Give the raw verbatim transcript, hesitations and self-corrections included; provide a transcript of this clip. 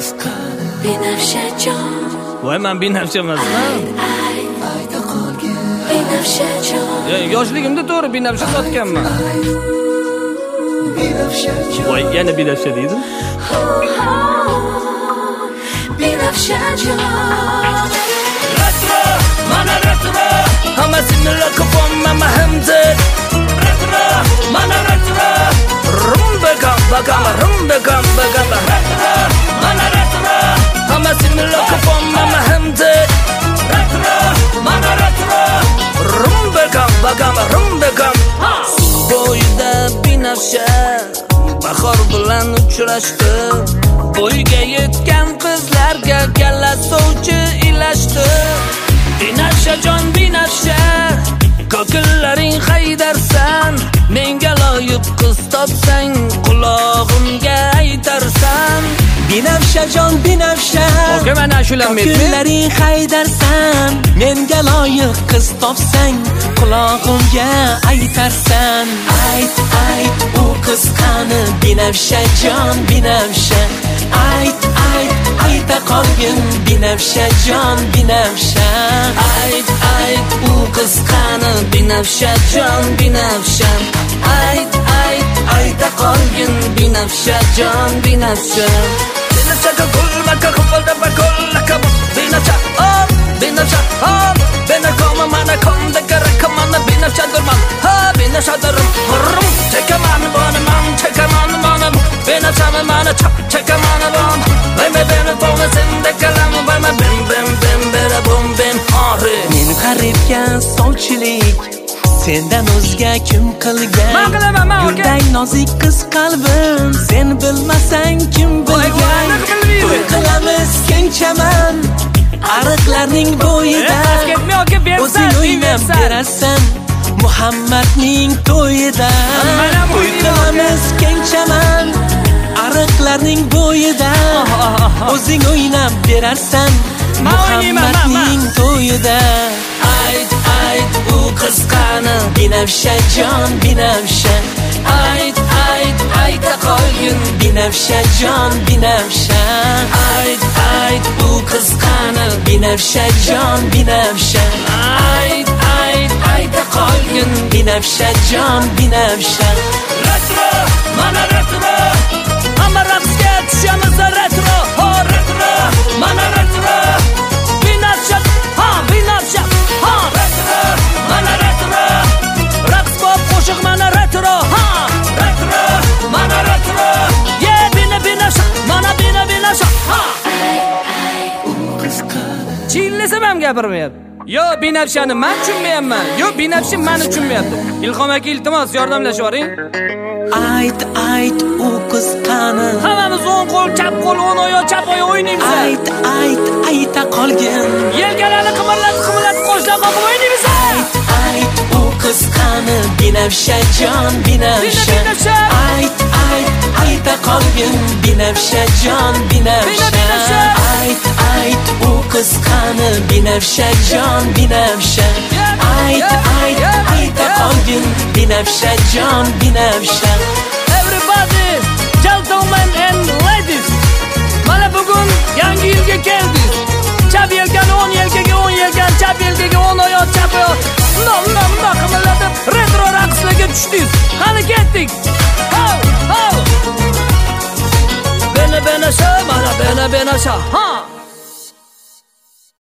Binafshajon. Voy, men binafsha emasman. Binafshajon. Yoshligimda to'g'ri binafsha sotganman. Voy, yana binafsha deydi. Binafshajon. Retro, mana retro. Hammasini lokopom mama hamza. Retro, mana retro. Rumba gamba gamba, rumba gamba gamba. Retro, mana retro. Hammasini lokopom mama hamza. Retro, mana retro. Rumba gamba gamba, rumba gamba. Bo'yida binafsha bahor bilan uchrashdi. Bo'yga yetgan qizlarga kalla sovchi ilashdi. Binafshajon binafsha, ko'killaring haydarsan. Menga loyiq qiz topsang, qulog'imga aytarsan. Binafshajon binafsha, Oke, mana shularni ko'killaring haydarsan. Menga loyiq qiz topsang, qulog'imga aytarsan. Ayt ayt, u qiz qani? Binafshajon binafsha, ayt ayt, ayta qolgin. Binafshajon binafsha, ayt ayt, u qiz qani? Binafshajon binafsha, ayt ayt, ayta qolgin. Binafshajon binafsha. Binafshajon kulmaka qilda bakollaka. Binafsha oh, binafsha oh, binakoma mana konda karakamana. Binafshadurman ha, binafshadurum rum. Chekaman bana man, chekaman bana. Binafshaman mana chak chekaman bana. Vay me beni tona sende kalam. Vay me bim bim bim bera bum bim ahri. Men qaribga sovchilik sendan o'zga kim qilgan? Yurday nozik qiz qalbim, sen bilmasang kim bilgan? To'y qilamiz keng chaman, ariqlarning bo'yida. O'zing o'ynab berasan Muhammadning to'yida. To'y qilamiz keng chaman, ariqlarning bo'yida. O'zing o'ynab berarsan Muhammadning to'yida. Ayt ayt, u qiz qani? Binafshajon binafsha, Ayt ayt, ayta qolgin. Binafshajon binafsha, Ayt ayt, u qiz qani? Binafshajon binafsha, Ayt ayt, ayta qolgin. Binafshajon binafsha. Retro, mana retro. Hamma raqsga tushamiz retro. Ho retro, mana retro. Binafsha, ha binafsha. Ha retro, mana retro. Raqs bop qo'shiq mana retro. Ha retro, mana retro. Ye bina binafsha, mana bina binafsha. Ha. Chillasa ham gapirmayapti. Yo, binafshani men tushunmayapman. Yo, binafshi meni tushunmayapti. Ilhom aka, iltimos yordamlashib yuboring. Ayt ayt, u qiz qani? Hammamiz o'ng qo'l, chap qo'l, o'ng oyoq, chap oyoq o'ynaymiz. Ayt ayt, ayta qolgin. Yelkalarni qimirlatib, qimirlatib qo'shlar qoqib o'ynaymiz. Ayt ayt, u qiz qani? Binafshajon binafsha, ayt ayt, ayta qolgin. Binafshajon binafsha, ayt ayt, u qiz qani? Binafshajon binafsha, ayt ayt, ayta qolgin. Binafshajon binafsha. Everybody, gentlemen and ladies, mana bugun yangi yilga keldik. Chap yelkani o'ng yelkaga, o'ng yelkani chap yelkaga, o'ng oyoq chap oyoq. Bundoq bundoq bundoq qimirlatib retro raqslarga tushdik. Qani ketdik. Ho ho. Bena bena sha, mana bena bena sha. Ha.